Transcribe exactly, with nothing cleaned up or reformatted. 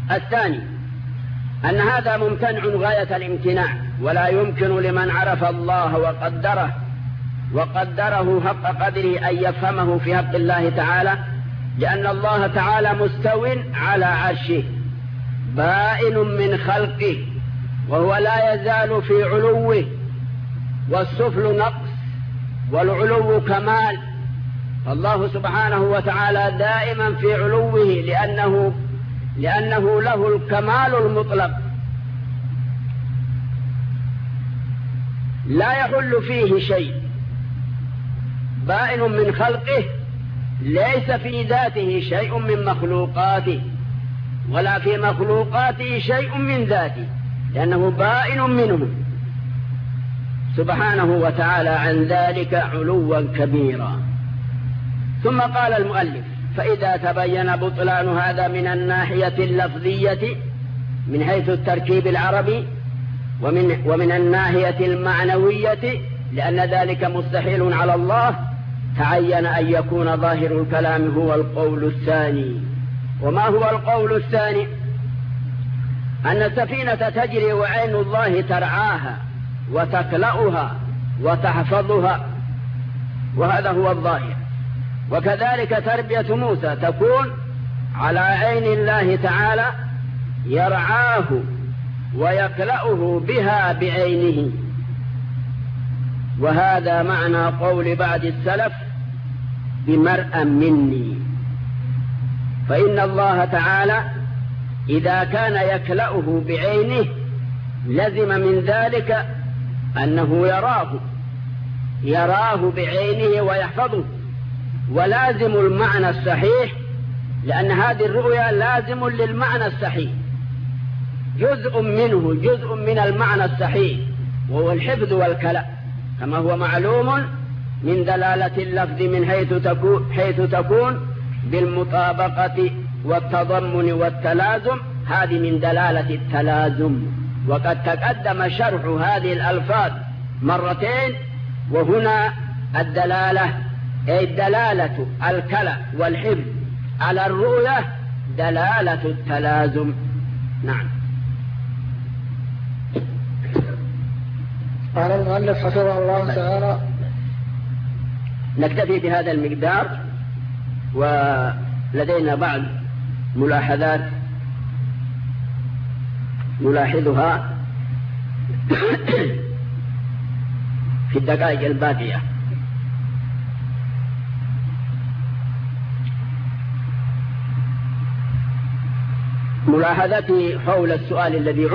الثاني أن هذا ممتنع غاية الامتناع، ولا يمكن لمن عرف الله وقدره وقدره حق قدره أن يفهمه في حق الله تعالى، لأن الله تعالى مستو على عرشه بائن من خلقه، وهو لا يزال في علوه، والسفل نقص والعلو كمال. فالله سبحانه وتعالى دائما في علوه لأنه, لأنه له الكمال المطلق لا يحل فيه شيء. بائن من خلقه ليس في ذاته شيء من مخلوقاته، ولا في مخلوقاته شيء من ذاته، لأنه بائن منه سبحانه وتعالى عن ذلك علوا كبيرا. ثم قال المؤلف: فإذا تبين بطلان هذا من الناحية اللفظية من حيث التركيب العربي، ومن, ومن الناحية المعنوية لأن ذلك مستحيل على الله، تعين أن يكون ظاهر الكلام هو القول الثاني. وما هو القول الثاني؟ أن السفينة تجري وعين الله ترعاها وتكلأها وتحفظها، وهذا هو الظاهر. وكذلك تربية موسى تكون على عين الله تعالى يرعاه ويكلأه بها بعينه. وهذا معنى قول بعض السلف: بمرأى مني. فإن الله تعالى إذا كان يكلأه بعينه لزم من ذلك أنه يراه يراه بعينه ويحفظه. ولازم المعنى الصحيح، لأن هذه الرؤيا لازم للمعنى الصحيح، جزء منه جزء من المعنى الصحيح، وهو الحفظ والكلأ، كما هو معلوم من دلالة اللفظ من حيث تكون, حيث تكون بالمطابقة والتضمن والتلازم. هذه من دلالة التلازم، وقد تقدم شرح هذه الألفاظ مرتين. وهنا الدلالة أي دلالة الكلأ والحفظ على الرؤية دلالة التلازم. نعم. قال المؤلف حفظه الله تعالى: نكتفي بهذا المقدار، ولدينا بعض ملاحظات نلاحظها في الدقائق الباقية. ملاحظتي حول السؤال الذي